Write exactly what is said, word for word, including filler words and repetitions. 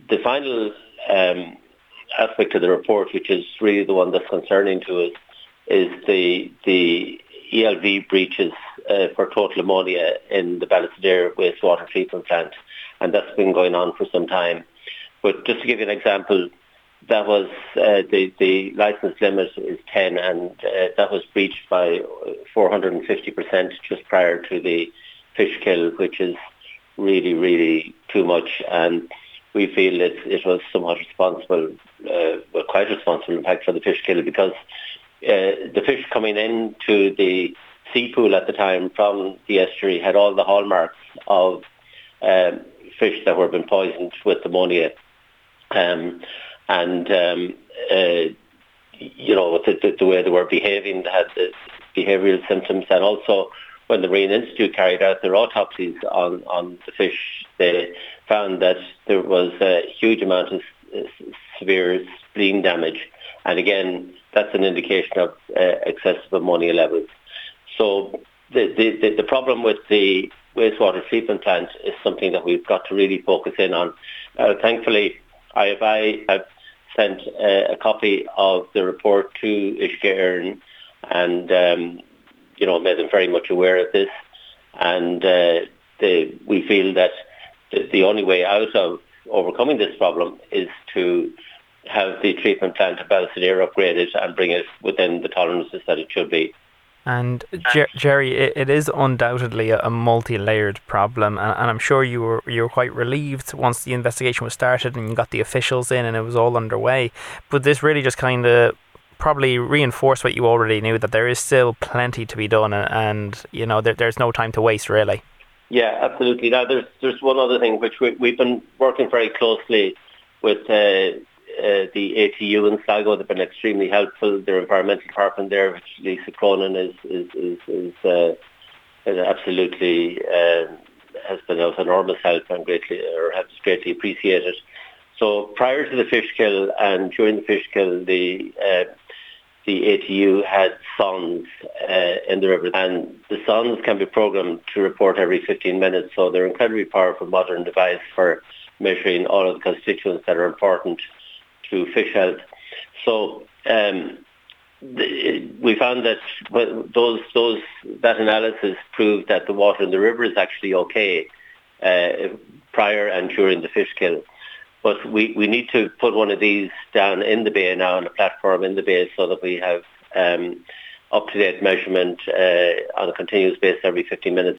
the final um, aspect of the report, which is really the one that's concerning to us, is the the E L V breaches uh, for total ammonia in the Ballysadare wastewater treatment plant, and that's been going on for some time. But just to give you an example, that was uh, the the licence limit is ten, and uh, that was breached by four hundred fifty percent just prior to the fish kill, which is really, really too much. And we feel it, it was somewhat responsible, uh, well, quite responsible, in fact, for the fish kill, because uh, the fish coming into the sea pool at the time from the estuary had all the hallmarks of um, fish that were been poisoned with ammonia. Um, and, um, uh, you know, the, the, the way they were behaving, they had the behavioural symptoms, and also when the Marine Institute carried out their autopsies on, on the fish, they found that there was a huge amount of uh, severe spleen damage. And again, that's an indication of uh, excessive ammonia levels. So the, the, the problem with the wastewater treatment plant is something that we've got to really focus in on. Uh, thankfully, I have, I have sent uh, a copy of the report to Uisce Éireann, and um, you know, made them very much aware of this. And uh, they, we feel that the, the only way out of overcoming this problem is to have the treatment plant at Ballysadare upgraded and bring it within the tolerances that it should be. And Jer- Jerry, it, it is undoubtedly a, a multi-layered problem, and, and I'm sure you were you were quite relieved once the investigation was started and you got the officials in and it was all underway. But this really just kind of probably reinforced what you already knew, that there is still plenty to be done, and, and you know there, there's no time to waste, really. Yeah, absolutely. Now, there's there's one other thing which we, we've been working very closely with uh, uh, the A T U in Sligo. They've been extremely helpful. Their environmental department there, which Lisa Cronin is is is, is uh, absolutely uh, has been of enormous help and greatly or has greatly appreciated. So prior to the fish kill and during the fish kill, the uh, the A T U had sondes uh, in the river, and the sondes can be programmed to report every fifteen minutes. So they're an incredibly powerful modern device for measuring all of the constituents that are important to fish health. So um, the, we found that those those that analysis proved that the water in the river is actually okay uh, prior and during the fish kill. But we, we need to put one of these down in the bay now, on a platform in the bay, so that we have um, up-to-date measurement uh, on a continuous basis every fifteen minutes.